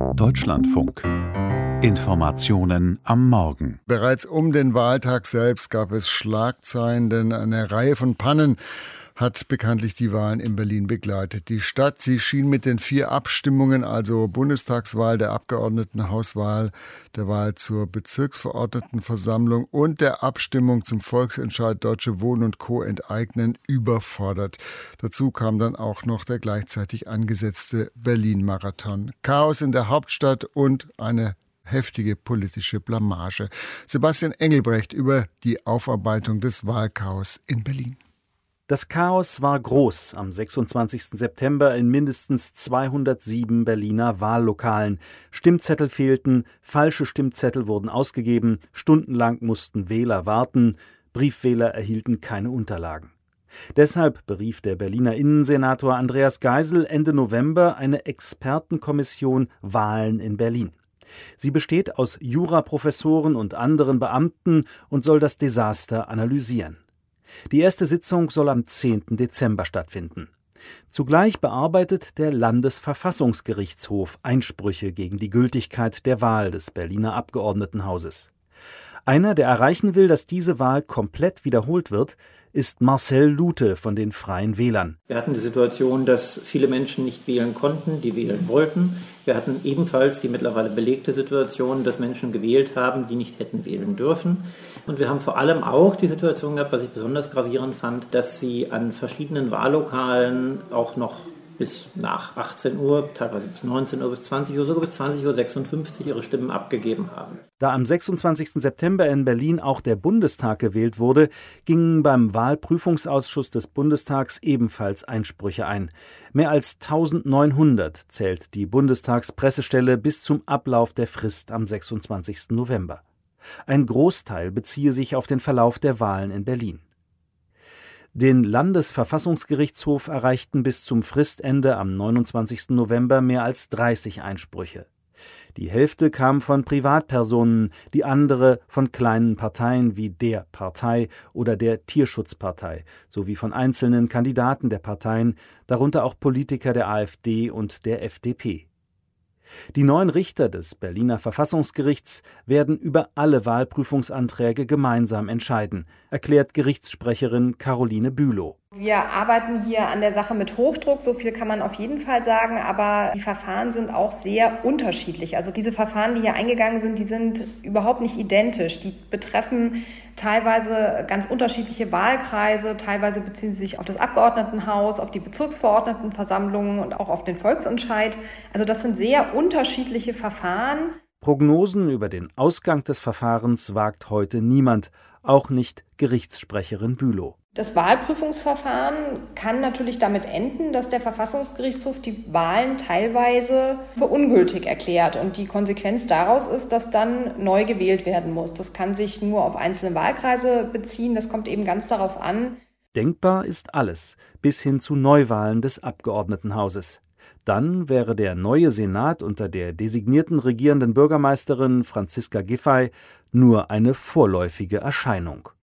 Deutschlandfunk. Informationen am Morgen. Bereits um den Wahltag selbst gab es Schlagzeilen, denn eine Reihe von Pannen hat bekanntlich die Wahlen in Berlin begleitet. Die Stadt, sie schien mit den 4 Abstimmungen, also Bundestagswahl, der Abgeordnetenhauswahl, der Wahl zur Bezirksverordnetenversammlung und der Abstimmung zum Volksentscheid Deutsche Wohnen und Co. enteignen, überfordert. Dazu kam dann auch noch der gleichzeitig angesetzte Berlin-Marathon. Chaos in der Hauptstadt und eine heftige politische Blamage. Sebastian Engelbrecht über die Aufarbeitung des Wahlchaos in Berlin. Das Chaos war groß am 26. September in mindestens 207 Berliner Wahllokalen. Stimmzettel fehlten, falsche Stimmzettel wurden ausgegeben, stundenlang mussten Wähler warten, Briefwähler erhielten keine Unterlagen. Deshalb berief der Berliner Innensenator Andreas Geisel Ende November eine Expertenkommission Wahlen in Berlin. Sie besteht aus Juraprofessoren und anderen Beamten und soll das Desaster analysieren. Die erste Sitzung soll am 10. Dezember stattfinden. Zugleich bearbeitet der Landesverfassungsgerichtshof Einsprüche gegen die Gültigkeit der Wahl des Berliner Abgeordnetenhauses. Einer, der erreichen will, dass diese Wahl komplett wiederholt wird, ist Marcel Lute von den Freien Wählern. Wir hatten die Situation, dass viele Menschen nicht wählen konnten, die wählen wollten. Wir hatten ebenfalls die mittlerweile belegte Situation, dass Menschen gewählt haben, die nicht hätten wählen dürfen. Und wir haben vor allem auch die Situation gehabt, was ich besonders gravierend fand, dass sie an verschiedenen Wahllokalen auch noch bis nach 18 Uhr, teilweise bis 19 Uhr, bis 20 Uhr, sogar bis 20.56 Uhr ihre Stimmen abgegeben haben. Da am 26. September in Berlin auch der Bundestag gewählt wurde, gingen beim Wahlprüfungsausschuss des Bundestags ebenfalls Einsprüche ein. Mehr als 1900 zählt die Bundestagspressestelle bis zum Ablauf der Frist am 26. November. Ein Großteil beziehe sich auf den Verlauf der Wahlen in Berlin. Den Landesverfassungsgerichtshof erreichten bis zum Fristende am 29. November mehr als 30 Einsprüche. Die Hälfte kam von Privatpersonen, die andere von kleinen Parteien wie der Partei oder der Tierschutzpartei sowie von einzelnen Kandidaten der Parteien, darunter auch Politiker der AfD und der FDP. Die 9 Richter des Berliner Verfassungsgerichts werden über alle Wahlprüfungsanträge gemeinsam entscheiden, erklärt Gerichtssprecherin Caroline Bülow. Wir arbeiten hier an der Sache mit Hochdruck, so viel kann man auf jeden Fall sagen, aber die Verfahren sind auch sehr unterschiedlich. Also diese Verfahren, die hier eingegangen sind, die sind überhaupt nicht identisch. Die betreffen teilweise ganz unterschiedliche Wahlkreise, teilweise beziehen sie sich auf das Abgeordnetenhaus, auf die Bezirksverordnetenversammlungen und auch auf den Volksentscheid. Also das sind sehr unterschiedliche Verfahren. Prognosen über den Ausgang des Verfahrens wagt heute niemand, auch nicht Gerichtssprecherin Bülow. Das Wahlprüfungsverfahren kann natürlich damit enden, dass der Verfassungsgerichtshof die Wahlen teilweise für ungültig erklärt. Und die Konsequenz daraus ist, dass dann neu gewählt werden muss. Das kann sich nur auf einzelne Wahlkreise beziehen. Das kommt eben ganz darauf an. Denkbar ist alles, bis hin zu Neuwahlen des Abgeordnetenhauses. Dann wäre der neue Senat unter der designierten regierenden Bürgermeisterin Franziska Giffey nur eine vorläufige Erscheinung.